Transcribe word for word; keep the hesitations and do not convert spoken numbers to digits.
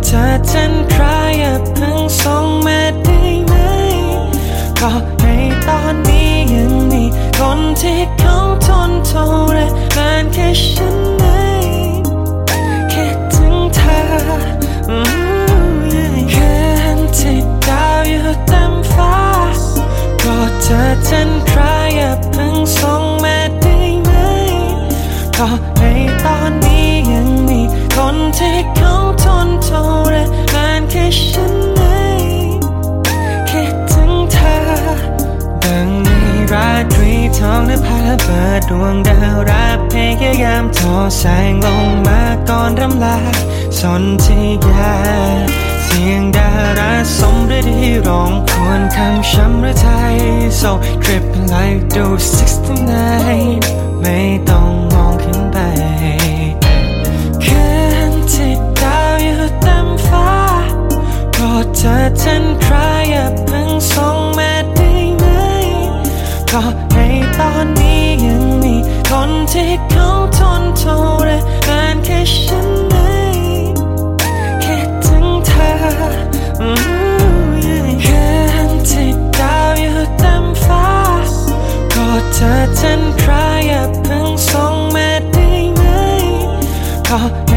ธอจันทราอย่าเพิ่งส่งมาได้ไหมก็ให้ตอนนี้ยังมีคนที่เขาทนทรมานแค่ฉันไหมคิดถึงเธอคืนที่ดาวอยู่เต็มฟ้าก็เธอจันทราอย่าเพิ่งส่งมาได้ไหมก็ให้ตอนนี้ยังมีคนที่เขาทนทรมานแค่ฉันไหมคิดถึงเธอดังในราตรีทองนภาเปิดดวงดาวรับพยายามทอแสงลงมาก่อนรำลาสนธิยาเสียงดาราสมฤดีร้องควรคำช้ำหรือไทย so trip like do sixty-nine ไม่ต้องมองขึ้นไปคืนที่ดาวอยู่เต็มฟ้าโปรดเธอจันทราอย่าเพิ่งส่งมาได้ไหมก็ให้ตอนนี้ยังมีคนที่เขาทนทรมานแค่ฉันไหมคิดถึงเธอคืนที่ดาวอยู่เต็มฟ้าโปรดเธอจันทราอย่าเพิ่งส่งมาได้ไหมก็